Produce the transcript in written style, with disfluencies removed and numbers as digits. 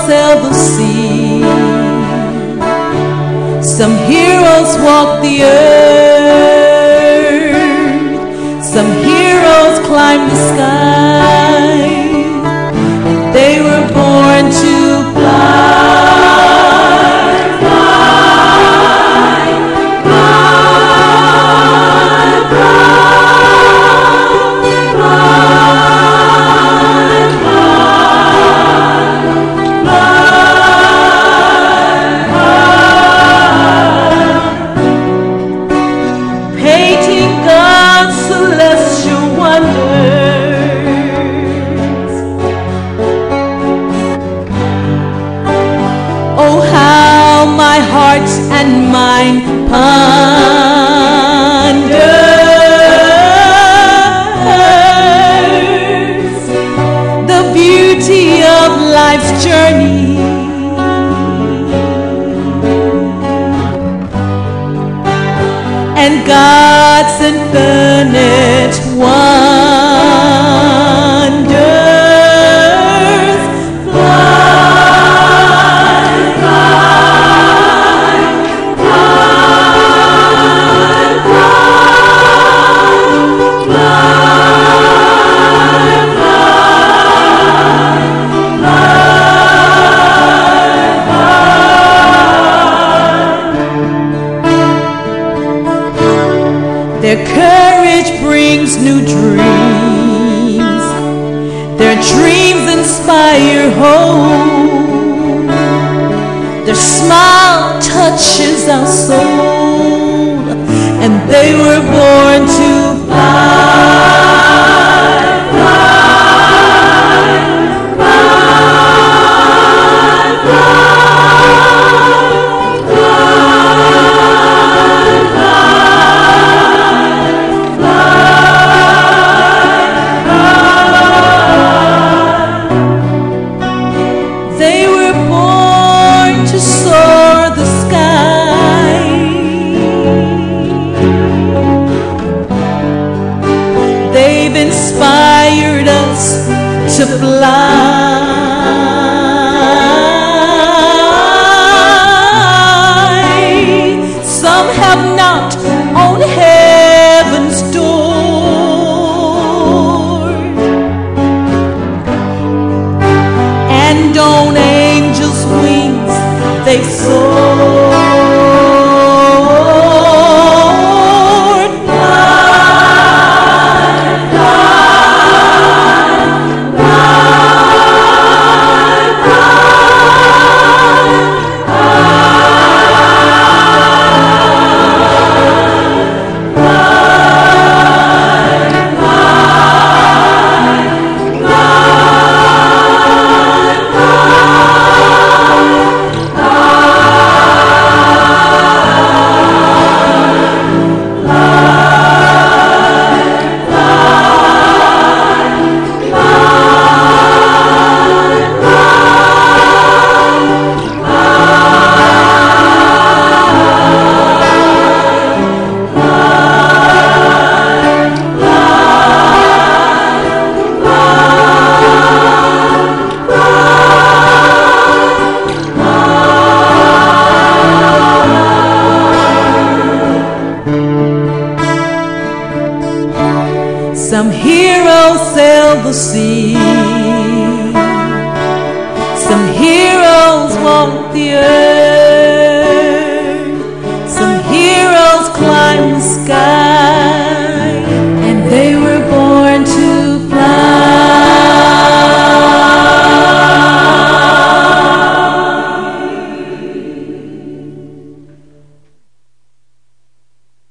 sail the sea. Some heroes walk the earth. Some heroes climb the sky. They were born to fly. And mine ponders the beauty of life's journey, and God's infinite wonders. Their courage brings new dreams. Their dreams inspire hope. Their smile touches our soul, and they were born to fly. They've inspired us to fly. Some have knocked on heaven's door, and on angels' wings they soar. Some heroes sail the sea. Some heroes walk the earth.